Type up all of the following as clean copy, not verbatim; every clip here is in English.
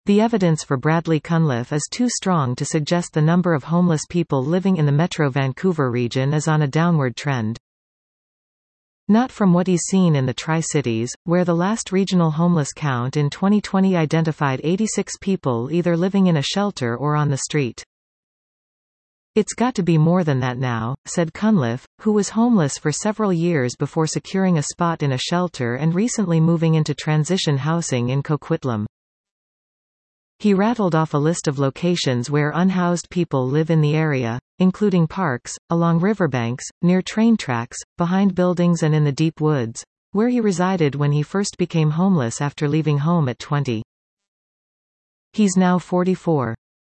The evidence for Bradley Cunliffe is too strong to suggest the number of homeless people living in the Metro Vancouver region is on a downward trend. Not from what he's seen in the Tri-Cities, where the last regional homeless count in 2020 identified 86 people either living in a shelter or on the street. It's got to be more than that now, said Cunliffe, who was homeless for several years before securing a spot in a shelter and recently moving into transition housing in Coquitlam. He rattled off a list of locations where unhoused people live in the area, including parks, along riverbanks, near train tracks, behind buildings and in the deep woods, where he resided when he first became homeless after leaving home at 20. He's now 44.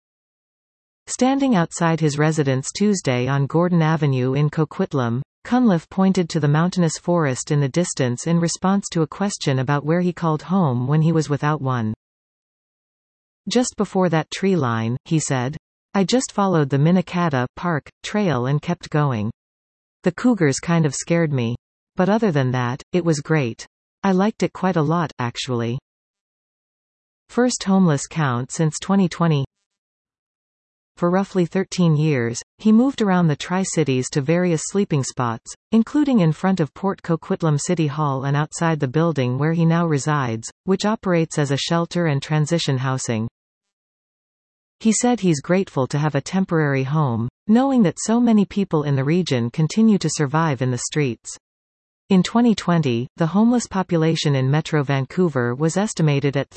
Standing outside his residence Tuesday on Gordon Avenue in Coquitlam, Cunliffe pointed to the mountainous forest in the distance in response to a question about where he called home when he was without one. Just before that tree line, he said, I just followed the Minikata Park trail and kept going. The cougars kind of scared me. But other than that, it was great. I liked it quite a lot, actually. First homeless count since 2020. For roughly 13 years, he moved around the Tri-Cities to various sleeping spots, including in front of Port Coquitlam City Hall and outside the building where he now resides, which operates as a shelter and transition housing. He said he's grateful to have a temporary home, knowing that so many people in the region continue to survive in the streets. In 2020, the homeless population in Metro Vancouver was estimated at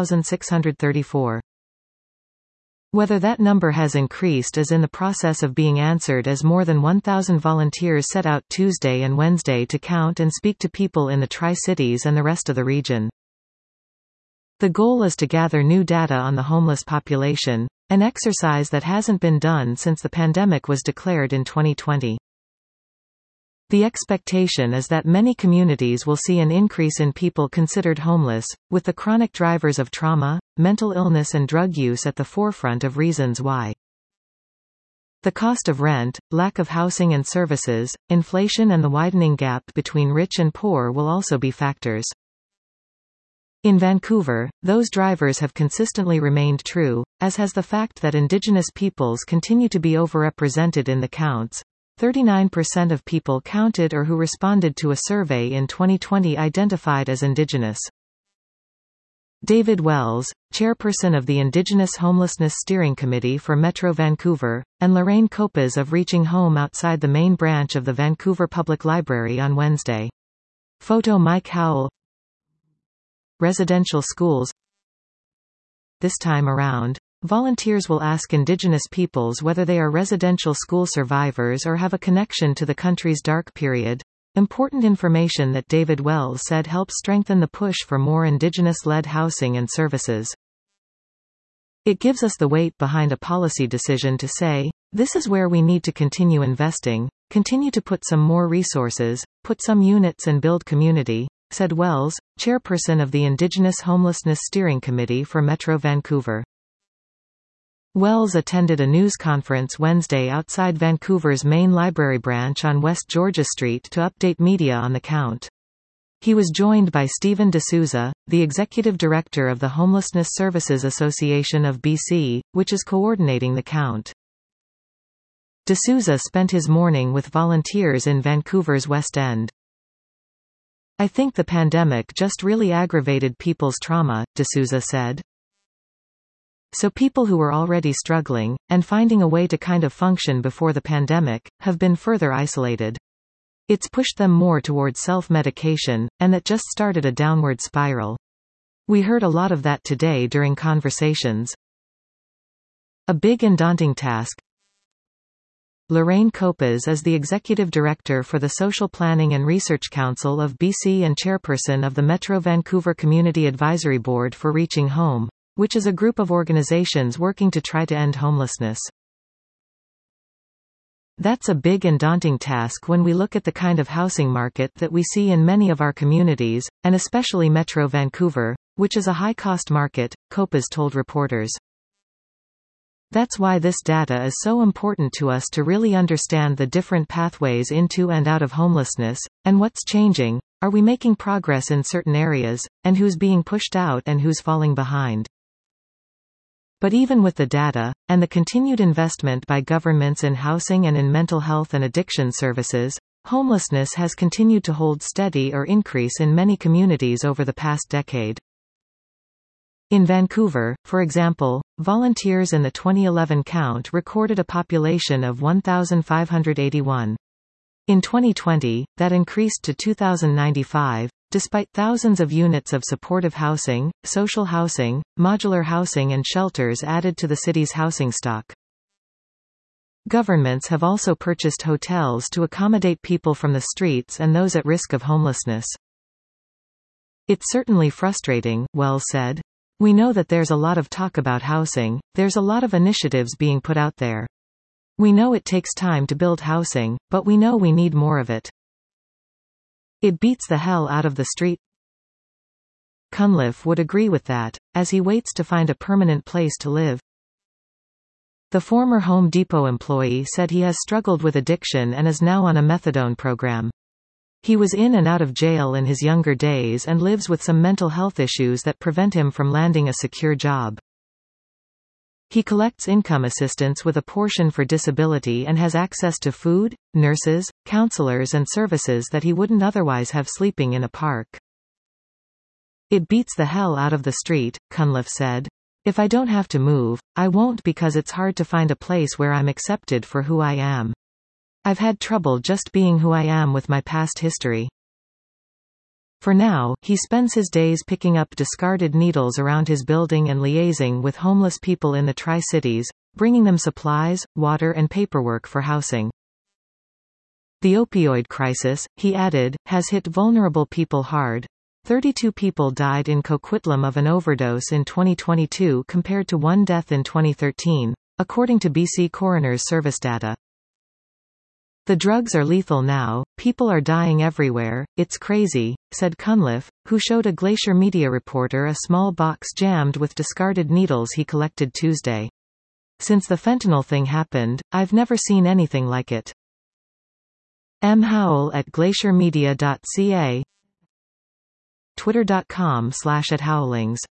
3,634. Whether that number has increased is in the process of being answered as more than 1,000 volunteers set out Tuesday and Wednesday to count and speak to people in the Tri-Cities and the rest of the region. The goal is to gather new data on the homeless population, an exercise that hasn't been done since the pandemic was declared in 2020. The expectation is that many communities will see an increase in people considered homeless, with the chronic drivers of trauma, mental illness and drug use at the forefront of reasons why. The cost of rent, lack of housing and services, inflation and the widening gap between rich and poor will also be factors. In Vancouver, those drivers have consistently remained true, as has the fact that Indigenous peoples continue to be overrepresented in the counts. 39% of people counted or who responded to a survey in 2020 identified as Indigenous. David Wells, chairperson of the Indigenous Homelessness Steering Committee for Metro Vancouver, and Lorraine Copas of Reaching Home outside the main branch of the Vancouver Public Library on Wednesday. Photo Mike Howell. Residential schools. This time around, volunteers will ask Indigenous peoples whether they are residential school survivors or have a connection to the country's dark period. Important information that David Wells said helps strengthen the push for more Indigenous-led housing and services. It gives us the weight behind a policy decision to say, this is where we need to continue investing, continue to put some more resources, put some units and build community, said Wells, chairperson of the Indigenous Homelessness Steering Committee for Metro Vancouver. Wells attended a news conference Wednesday outside Vancouver's main library branch on West Georgia Street to update media on the count. He was joined by Stephen D'Souza, the executive director of the Homelessness Services Association of BC, which is coordinating the count. D'Souza spent his morning with volunteers in Vancouver's West End. I think the pandemic just really aggravated people's trauma, D'Souza said. So people who were already struggling, and finding a way to kind of function before the pandemic, have been further isolated. It's pushed them more towards self-medication, and that just started a downward spiral. We heard a lot of that today during conversations. A big and daunting task. Lorraine Copas is the Executive Director for the Social Planning and Research Council of BC and Chairperson of the Metro Vancouver Community Advisory Board for Reaching Home, which is a group of organizations working to try to end homelessness. That's a big and daunting task when we look at the kind of housing market that we see in many of our communities, and especially Metro Vancouver, which is a high-cost market, Copas told reporters. That's why this data is so important to us to really understand the different pathways into and out of homelessness, and what's changing, are we making progress in certain areas, and who's being pushed out and who's falling behind. But even with the data, and the continued investment by governments in housing and in mental health and addiction services, homelessness has continued to hold steady or increase in many communities over the past decade. In Vancouver, for example, volunteers in the 2011 count recorded a population of 1,581. In 2020, that increased to 2,095, despite thousands of units of supportive housing, social housing, modular housing and shelters added to the city's housing stock. Governments have also purchased hotels to accommodate people from the streets and those at risk of homelessness. "It's certainly frustrating," Wells said. "We know that there's a lot of talk about housing, there's a lot of initiatives being put out there. We know it takes time to build housing, but we know we need more of it. It beats the hell out of the street." Cunliffe would agree with that, as he waits to find a permanent place to live. The former Home Depot employee said he has struggled with addiction and is now on a methadone program. He was in and out of jail in his younger days and lives with some mental health issues that prevent him from landing a secure job. He collects income assistance with a portion for disability and has access to food, nurses, counselors and services that he wouldn't otherwise have sleeping in a park. "It beats the hell out of the street," Cunliffe said. "If I don't have to move, I won't because it's hard to find a place where I'm accepted for who I am. I've had trouble just being who I am with my past history." For now, he spends his days picking up discarded needles around his building and liaising with homeless people in the Tri-Cities, bringing them supplies, water and paperwork for housing. "The opioid crisis," he added, "has hit vulnerable people hard. 32 people died in Coquitlam of an overdose in 2022 compared to 1 death in 2013, according to BC Coroner's Service data. The drugs are lethal now, people are dying everywhere, it's crazy," said Cunliffe, who showed a Glacier Media reporter a small box jammed with discarded needles he collected Tuesday. "Since the fentanyl thing happened, I've never seen anything like it." M. Howell at glaciermedia.ca, twitter.com/@howlings